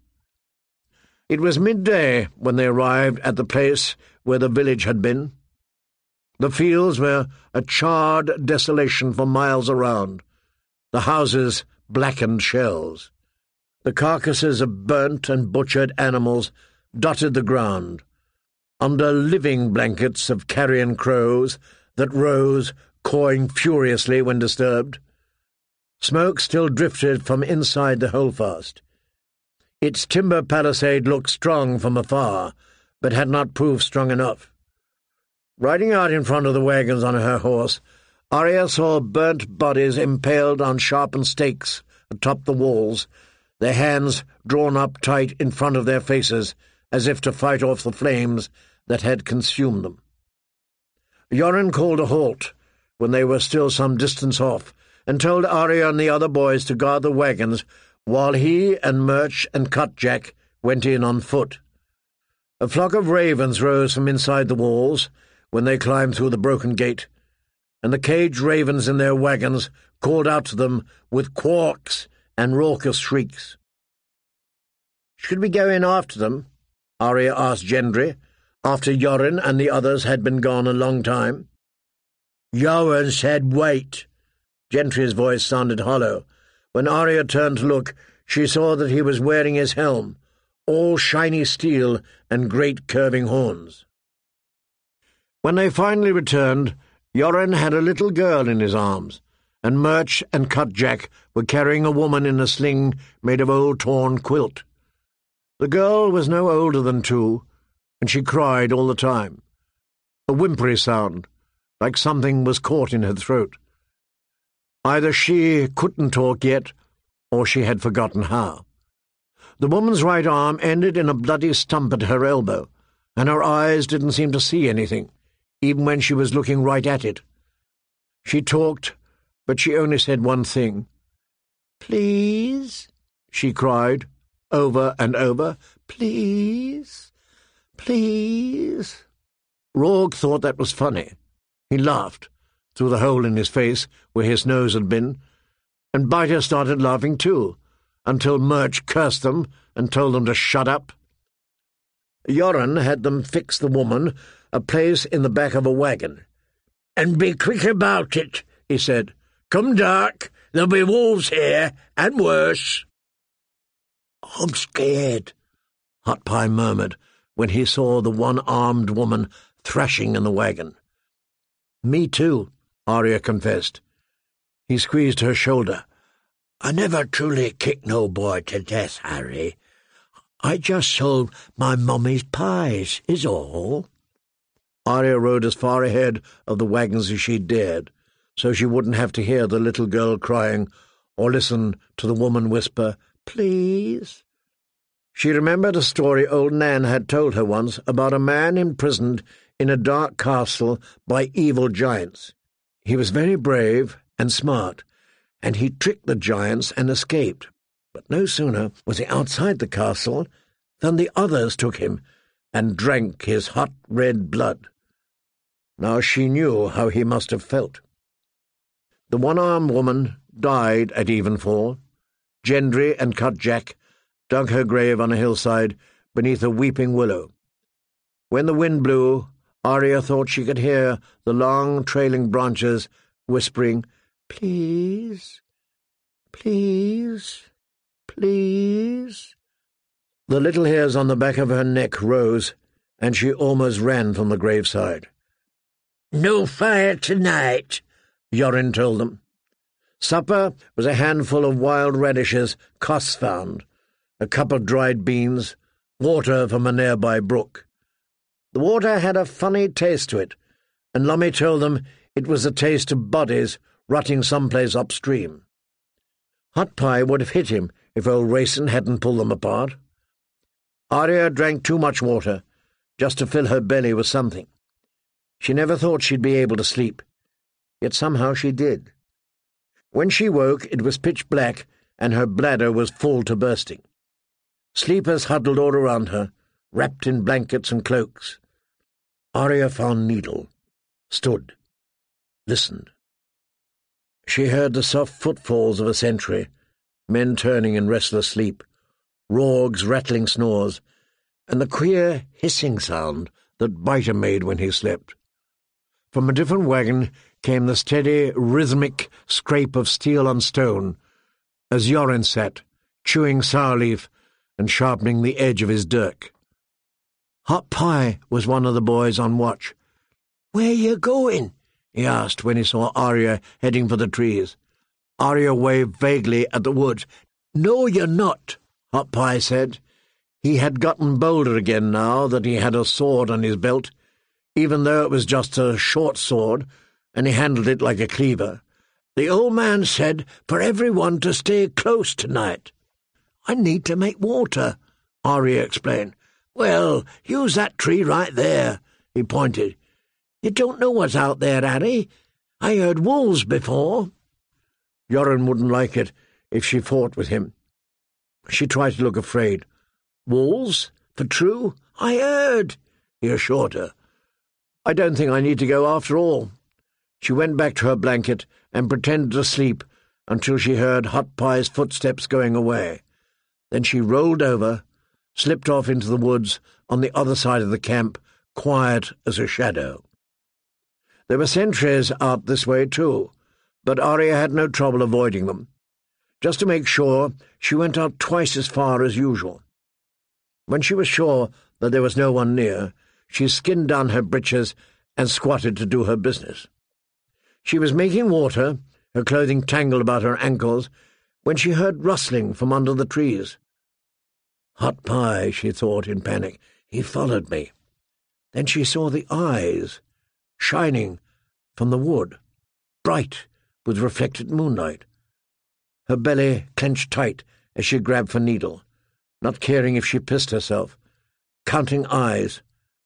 It was midday when they arrived at the place where the village had been. The fields were a charred desolation for miles around, the houses blackened shells. The carcasses of burnt and butchered animals dotted the ground, under living blankets of carrion crows that rose, cawing furiously when disturbed. Smoke still drifted from inside the holdfast. Its timber palisade looked strong from afar, but had not proved strong enough. Riding out in front of the wagons on her horse, Arya saw burnt bodies impaled on sharpened stakes atop the walls, their hands drawn up tight in front of their faces, as if to fight off the flames that had consumed them. Yoren called a halt when they were still some distance off, and told Arya and the other boys to guard the wagons while he and Murch and Cutjack went in on foot. A flock of ravens rose from inside the walls when they climbed through the broken gate, and the caged ravens in their wagons called out to them with quawks and raucous shrieks. "Should we go in after them?" Arya asked Gendry, after Yoren and the others had been gone a long time. "Yoren said wait." Gentry's voice sounded hollow. When Arya turned to look, she saw that he was wearing his helm, all shiny steel and great curving horns. When they finally returned, Yoren had a little girl in his arms, and Murch and Cutjack were carrying a woman in a sling made of old torn quilt. The girl was no older than 2, and she cried all the time, a whimpery sound, like something was caught in her throat. Either she couldn't talk yet, or she had forgotten how. The woman's right arm ended in a bloody stump at her elbow, and her eyes didn't seem to see anything, even when she was looking right at it. She talked, but she only said one thing. "Please," she cried, over and over. "Please, please." Rourke thought that was funny. He laughed, through the hole in his face where his nose had been, and Biter started laughing too, until Murch cursed them and told them to shut up. Yoren had them fix the woman a place in the back of a wagon. "And be quick about it," he said. "Come dark, there'll be wolves here, and worse." "I'm scared," Hot Pie murmured when he saw the one-armed woman thrashing in the wagon. "Me too," Arya confessed. He squeezed her shoulder. "I never truly kicked no boy to death, Harry. I just sold my mummy's pies, is all." Arya rode as far ahead of the wagons as she dared, so she wouldn't have to hear the little girl crying or listen to the woman whisper, "Please." She remembered a story old Nan had told her once about a man imprisoned in a dark castle by evil giants. He was very brave and smart, and he tricked the giants and escaped. But no sooner was he outside the castle than the others took him and drank his hot red blood. Now she knew how he must have felt. The one-armed woman died at evenfall. Gendry and Cutjack dug her grave on a hillside beneath a weeping willow. When the wind blew, Arya thought she could hear the long trailing branches whispering, "Please, please, please." The little hairs on the back of her neck rose, and she almost ran from the graveside. "No fire tonight," Yoren told them. Supper was a handful of wild radishes Koss found, a cup of dried beans, water from a nearby brook. The water had a funny taste to it, and Lummy told them it was the taste of bodies rotting someplace upstream. Hot Pie would have hit him if old Rayson hadn't pulled them apart. Arya drank too much water, just to fill her belly with something. She never thought she'd be able to sleep, yet somehow she did. When she woke, it was pitch black, and her bladder was full to bursting. Sleepers huddled all around her, wrapped in blankets and cloaks. Arya found Needle, stood, listened. She heard the soft footfalls of a sentry, men turning in restless sleep, Rorg's rattling snores, and the queer hissing sound that Biter made when he slept. From a different wagon came the steady, rhythmic scrape of steel on stone, as Yoren sat, chewing sour leaf and sharpening the edge of his dirk. Hot Pie was one of the boys on watch. "Where you going?" he asked when he saw Arya heading for the trees. Arya waved vaguely at the woods. "No, you're not," Hot Pie said. He had gotten bolder again now that he had a sword on his belt, even though it was just a short sword, and he handled it like a cleaver. "The old man said for everyone to stay close tonight." "I need to make water," Arya explained. "Well, use that tree right there," he pointed. "You don't know what's out there, Harry. I heard wolves before." Yoren wouldn't like it if she fought with him. She tried to look afraid. "Wolves? For true? I heard," he assured her. "I don't think I need to go after all." She went back to her blanket and pretended to sleep until she heard Hot Pie's footsteps going away. Then she rolled over, slipped off into the woods on the other side of the camp, quiet as a shadow. There were sentries out this way too, but Arya had no trouble avoiding them. Just to make sure, she went out twice as far as usual. When she was sure that there was no one near, she skinned down her breeches and squatted to do her business. She was making water, her clothing tangled about her ankles, when she heard rustling from under the trees. "Hot Pie," she thought in panic. "He followed me." Then she saw the eyes, shining from the wood, bright with reflected moonlight. Her belly clenched tight as she grabbed for Needle, not caring if she pissed herself, counting eyes.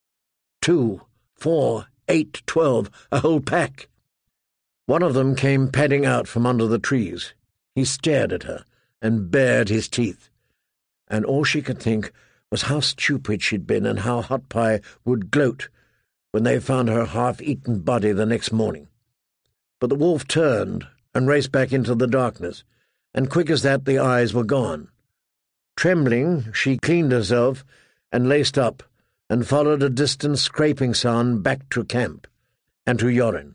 2, 4, 8, 12, a whole pack. One of them came padding out from under the trees. He stared at her and bared his teeth, and all she could think was how stupid she'd been and how Hot Pie would gloat when they found her half-eaten body the next morning. But the wolf turned and raced back into the darkness, and quick as that the eyes were gone. Trembling, she cleaned herself and laced up and followed a distant scraping sound back to camp and to Yoren.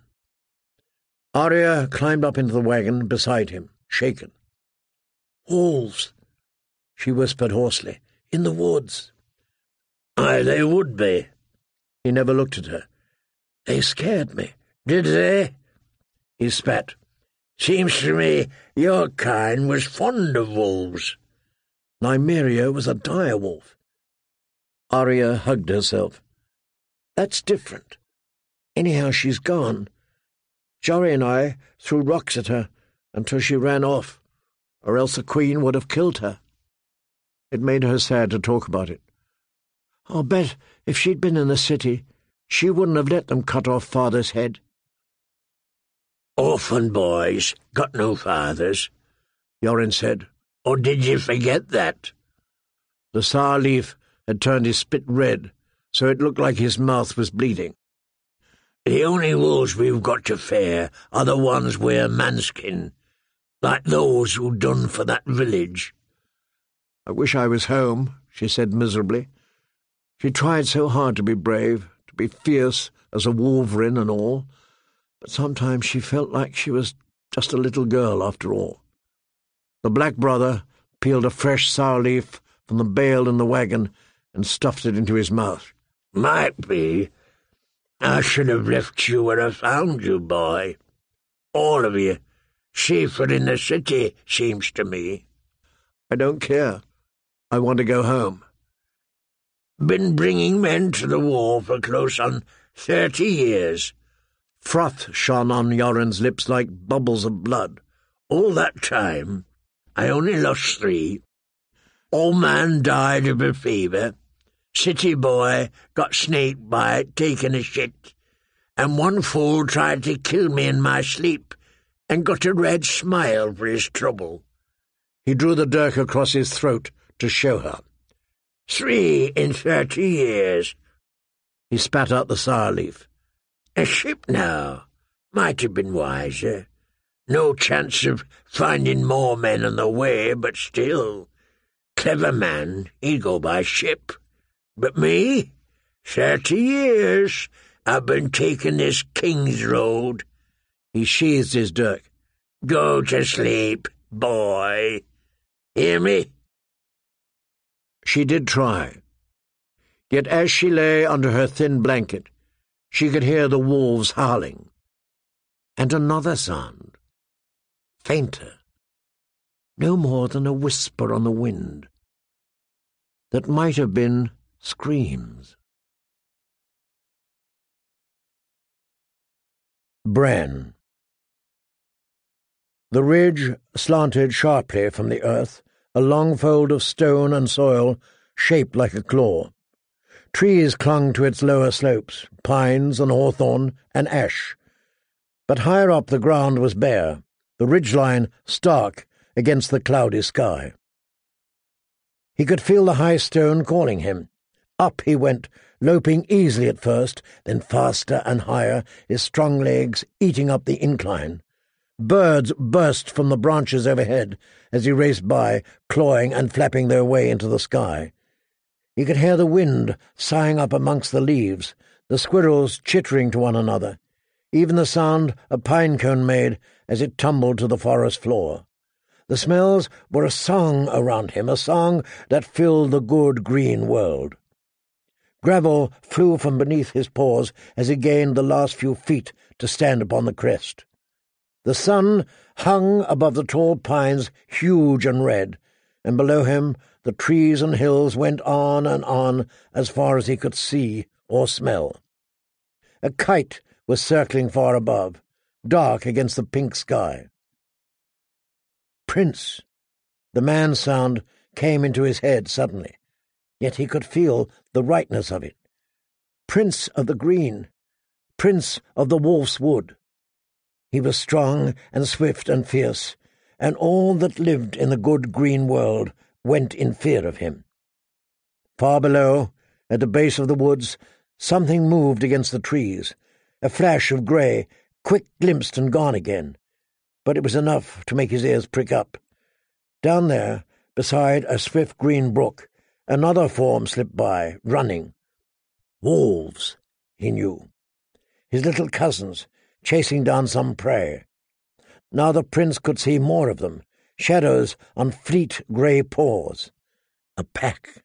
Arya climbed up into the wagon beside him, shaken. "Wolves," she whispered hoarsely, "in the woods." "Aye, they would be." He never looked at her. "They scared me." "Did they?" He spat. "Seems to me your kind was fond of wolves." "Nymeria was a dire wolf." Arya hugged herself. "That's different. Anyhow, she's gone. Jory and I threw rocks at her until she ran off, or else the Queen would have killed her. It made her sad to talk about it. I'll bet if she'd been in the city, she wouldn't have let them cut off Father's head. Orphan boys got no fathers, Yoren said. Or did you forget that? The sour leaf had turned his spit red, so it looked like his mouth was bleeding. The only wolves we've got to fear are the ones wear manskin, like those who done for that village. I wish I was home, she said miserably. She tried so hard to be brave, to be fierce as a wolverine and all, but sometimes she felt like she was just a little girl after all. The black brother peeled a fresh sour leaf from the bale in the wagon and stuffed it into his mouth. Might be. I should have left you where I found you, boy. All of you. Safer in the city, seems to me. I don't care. I want to go home. Been bringing men to the war for close on 30 years. Froth shone on Yoren's lips like bubbles of blood. All that time, I only lost 3. Old man died of a fever. City boy got snake bite, taking a shit, and one fool tried to kill me in my sleep and got a red smile for his trouble. He drew the dirk across his throat to show her. 3 in 30 years. He spat out the sour leaf. A ship now. Might have been wiser. No chance of finding more men on the way, but still. Clever man, he'd go by ship. But me? 30 years I've been taking this King's Road. He sheathed his dirk. Go to sleep, boy. Hear me? She did try. Yet as she lay under her thin blanket, she could hear the wolves howling. And another sound, fainter, no more than a whisper on the wind, that might have been screams. Bran. The ridge slanted sharply from the earth, a long fold of stone and soil shaped like a claw. Trees clung to its lower slopes, pines and hawthorn and ash. But higher up the ground was bare, the ridgeline stark against the cloudy sky. He could feel the high stone calling him. Up he went, loping easily at first, then faster and higher, his strong legs eating up the incline. Birds burst from the branches overhead as he raced by, clawing and flapping their way into the sky. He could hear the wind sighing up amongst the leaves, the squirrels chittering to one another, even the sound a pine cone made as it tumbled to the forest floor. The smells were a song around him, a song that filled the good green world. Gravel flew from beneath his paws as he gained the last few feet to stand upon the crest. The sun hung above the tall pines, huge and red, and below him the trees and hills went on and on as far as he could see or smell. A kite was circling far above, dark against the pink sky. Prince! The man's sound came into his head suddenly, yet he could feel the rightness of it. Prince of the Green, Prince of the Wolf's Wood. He was strong and swift and fierce, and all that lived in the good green world went in fear of him. Far below, at the base of the woods, something moved against the trees, a flash of grey, quick glimpsed and gone again, but it was enough to make his ears prick up. Down there, beside a swift green brook, another form slipped by, running. Wolves, he knew. His little cousins, chasing down some prey. Now the prince could see more of them, shadows on fleet grey paws. A pack.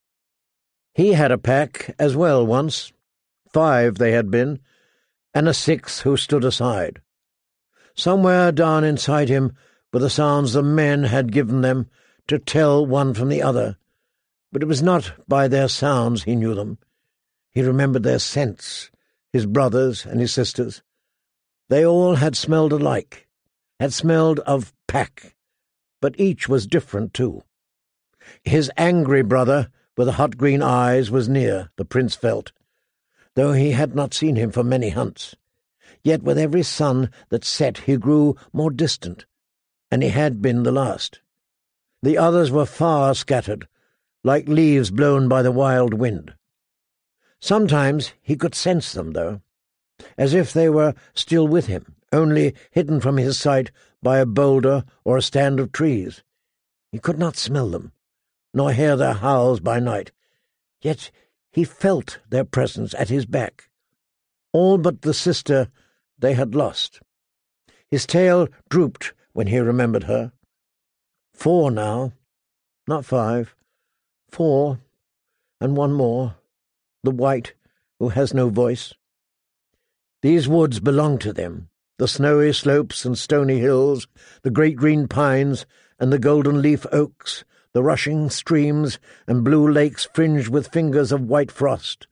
He had a pack as well once. 5 they had been, and a 6th who stood aside. Somewhere down inside him were the sounds the men had given them to tell one from the other, but it was not by their sounds he knew them. He remembered their scents, his brothers and his sisters. They all had smelled alike, had smelled of pack, but each was different too. His angry brother, with the hot green eyes, was near, the prince felt, though he had not seen him for many hunts. Yet with every sun that set he grew more distant, and he had been the last. The others were far scattered, like leaves blown by the wild wind. Sometimes he could sense them, though, as if they were still with him, only hidden from his sight by a boulder or a stand of trees. He could not smell them, nor hear their howls by night, yet he felt their presence at his back, all but the sister they had lost. His tail drooped when he remembered her. 4 now, not 5, 4, and one more, the white, who has no voice. These woods belonged to them, the snowy slopes and stony hills, the great green pines and the golden-leaf oaks, the rushing streams and blue lakes fringed with fingers of white frost.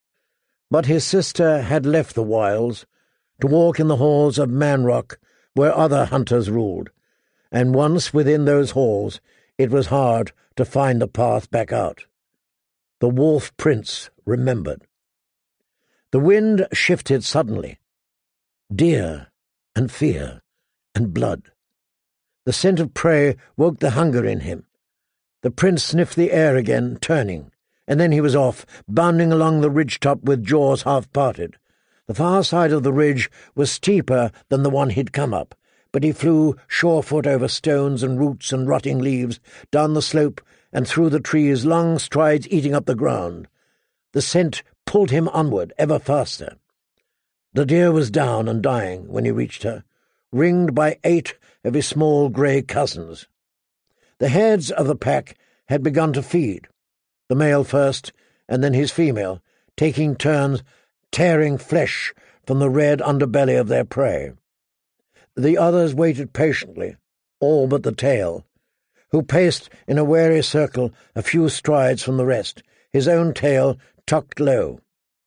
But his sister had left the wilds to walk in the halls of Man Rock, where other hunters ruled, and once within those halls it was hard to find the path back out. The wolf prince remembered. The wind shifted suddenly. Deer and fear and blood. The scent of prey woke the hunger in him. The prince sniffed the air again, turning, and then he was off, bounding along the ridge-top with jaws half-parted. The far side of the ridge was steeper than the one he'd come up, but he flew sure-foot over stones and roots and rotting leaves, down the slope and through the trees, long strides eating up the ground. The scent pulled him onward, ever faster. The deer was down and dying when he reached her, ringed by 8 of his small grey cousins. The heads of the pack had begun to feed, the male first, and then his female, taking turns tearing flesh from the red underbelly of their prey. The others waited patiently, all but the tail, who paced in a wary circle a few strides from the rest, his own tail tucked low.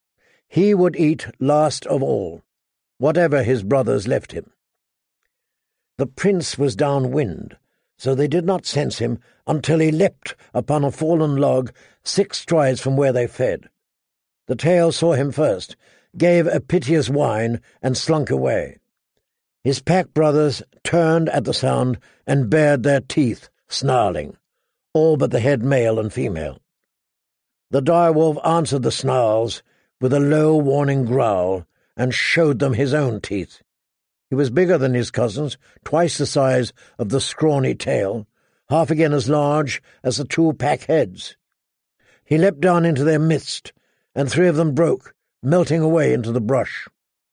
He would eat last of all, whatever his brothers left him. The prince was downwind, so they did not sense him until he leapt upon a fallen log 6 strides from where they fed. The tail saw him first, gave a piteous whine, and slunk away. His pack brothers turned at the sound and bared their teeth, snarling, all but the head male and female. The direwolf answered the snarls with a low warning growl, and showed them his own teeth. He was bigger than his cousins, twice the size of the scrawny tail, half again as large as the 2 pack heads. He leapt down into their midst, and 3 of them broke, melting away into the brush.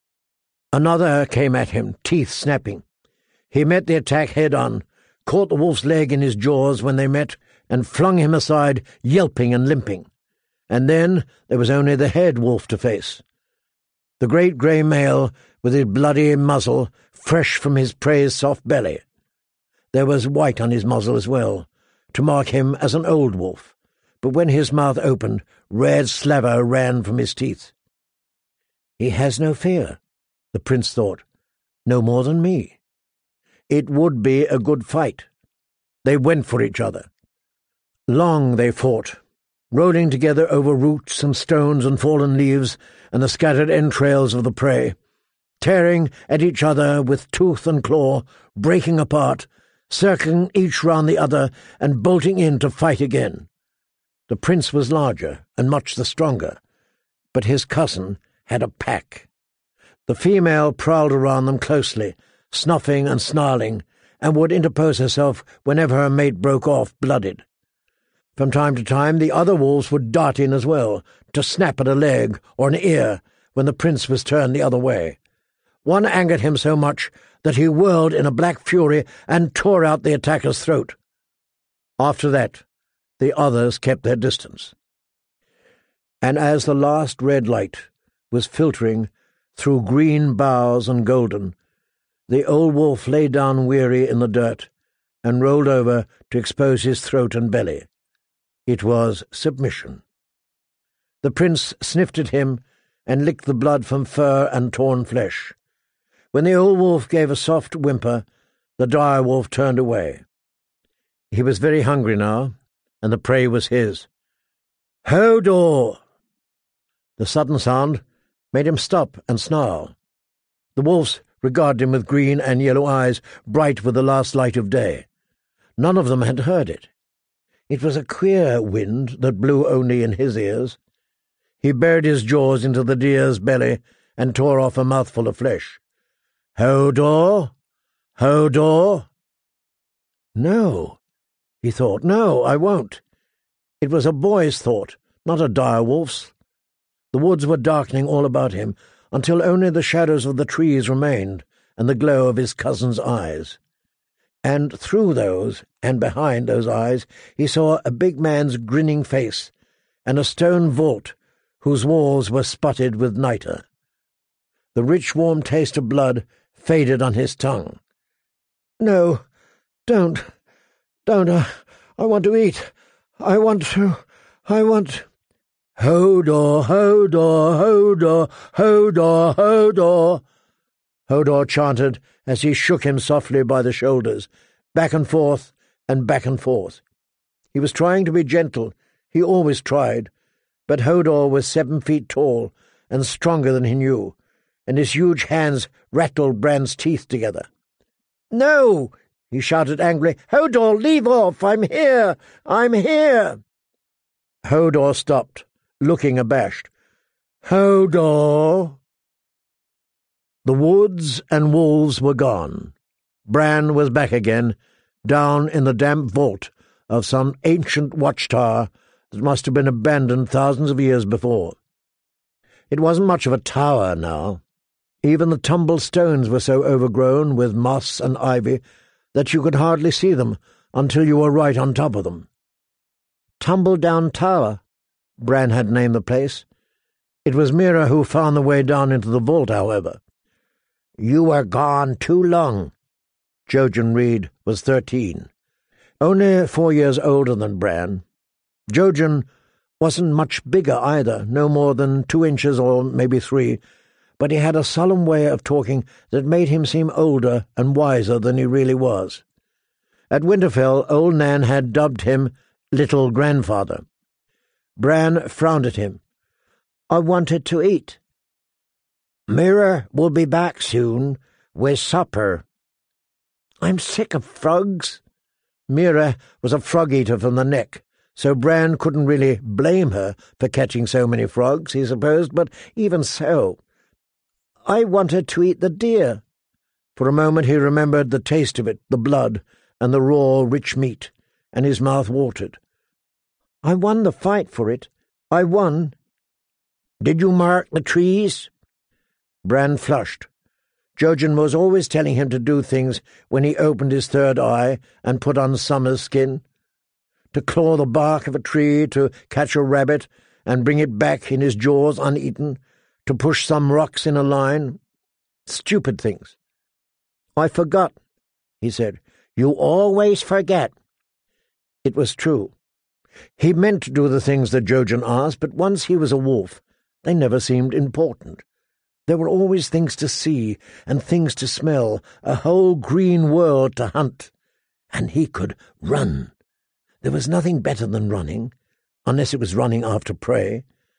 Another came at him, teeth snapping. He met the attack head-on, caught the wolf's leg in his jaws when they met, and flung him aside, yelping and limping. And then there was only the head wolf to face. The great grey male, with his bloody muzzle, fresh from his prey's soft belly. There was white on his muzzle as well, to mark him as an old wolf, but when his mouth opened, red slaver ran from his teeth. He has no fear, the prince thought, no more than me. It would be a good fight. They went for each other. Long they fought, rolling together over roots and stones and fallen leaves and the scattered entrails of the prey, tearing at each other with tooth and claw, breaking apart, circling each round the other and bolting in to fight again. The prince was larger and much the stronger, but his cousin had a pack. The female prowled around them closely, snuffing and snarling, and would interpose herself whenever her mate broke off blooded. From time to time the other wolves would dart in as well, to snap at a leg or an ear when the prince was turned the other way. One angered him so much that he whirled in a black fury and tore out the attacker's throat. After that, the others kept their distance. And as the last red light was filtering through green boughs and golden, the old wolf lay down weary in the dirt and rolled over to expose his throat and belly. It was submission. The prince sniffed at him and licked the blood from fur and torn flesh. When the old wolf gave a soft whimper, the dire wolf turned away. He was very hungry now, and the prey was his. "Hodor!" The sudden sound made him stop and snarl. The wolves regarded him with green and yellow eyes bright with the last light of day. None of them had heard it. It was a queer wind that blew only in his ears. He buried his jaws into the deer's belly and tore off a mouthful of flesh. "Hodor! Hodor!" "No," he thought. "No, I won't." It was a boy's thought, not a dire wolf's. The woods were darkening all about him, until only the shadows of the trees remained and the glow of his cousin's eyes. And through those, and behind those eyes, he saw a big man's grinning face, and a stone vault whose walls were spotted with nitre. The rich, warm taste of blood faded on his tongue. "No, don't, I want to eat. I want... Hodor, Hodor, Hodor, Hodor, Hodor!" Hodor chanted as he shook him softly by the shoulders, back and forth and back and forth. He was trying to be gentle. He always tried. But Hodor was 7 feet tall and stronger than he knew, and his huge hands rattled Bran's teeth together. "No!" he shouted angrily. "Hodor, leave off! I'm here! I'm here!" Hodor stopped, looking abashed. "Hodor!" The woods and wolves were gone. Bran was back again, down in the damp vault of some ancient watchtower that must have been abandoned thousands of years before. It wasn't much of a tower now. Even the tumbled stones were so overgrown with moss and ivy that you could hardly see them until you were right on top of them. Tumble-down Tower, Bran had named the place. It was Mira who found the way down into the vault, however. "You were gone too long." Jojen Reed was 13, only 4 years older than Bran. Jojen wasn't much bigger either, no more than 2 inches or maybe 3, but he had a solemn way of talking that made him seem older and wiser than he really was. At Winterfell, old Nan had dubbed him Little Grandfather. Bran frowned at him. "I wanted to eat." "Mira will be back soon, with supper." "I'm sick of frogs." Mira was a frog-eater from the neck, so Bran couldn't really blame her for catching so many frogs, he supposed, but even so. "I wanted to eat the deer." For a moment he remembered the taste of it, the blood, and the raw, rich meat, and his mouth watered. "I won the fight for it. I won." "Did you mark the trees?" Bran flushed. Jojen was always telling him to do things when he opened his third eye and put on summer's skin. To claw the bark of a tree, to catch a rabbit and bring it back in his jaws uneaten, to push some rocks in a line. Stupid things. "I forgot," he said. "You always forget." It was true. He meant to do the things that Jojen asked, but once he was a wolf, they never seemed important. There were always things to see and things to smell, a whole green world to hunt. And he could run. There was nothing better than running, unless it was running after prey.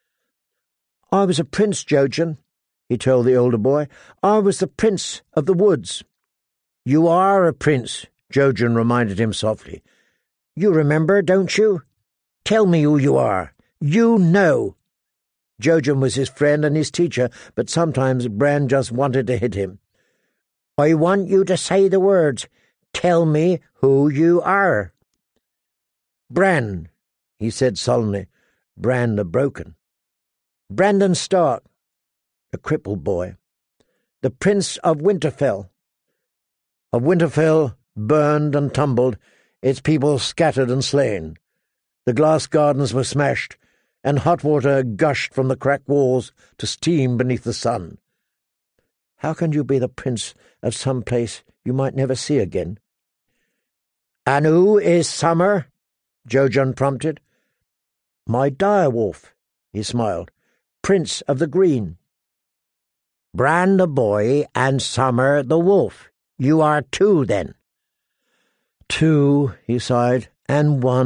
"I was a prince, Jojen," he told the older boy. "I was the prince of the woods." "You are a prince," Jojen reminded him softly. "You remember, don't you? Tell me who you are. You know." Jojen was his friend and his teacher, but sometimes Bran just wanted to hit him. "I want you to say the words. Tell me who you are." "Bran," he said sullenly. Bran the Broken. "Brandon Stark," a crippled boy. "The Prince of Winterfell." Of Winterfell, burned and tumbled, its people scattered and slain. The glass gardens were smashed, and hot water gushed from the cracked walls to steam beneath the sun. "How can you be the prince of some place you might never see again?" "And who is Summer?" Jojen prompted. "My direwolf," he smiled. "Prince of the Green." Bran the boy and Summer the wolf. You are 2, then." 2, he sighed, and 1.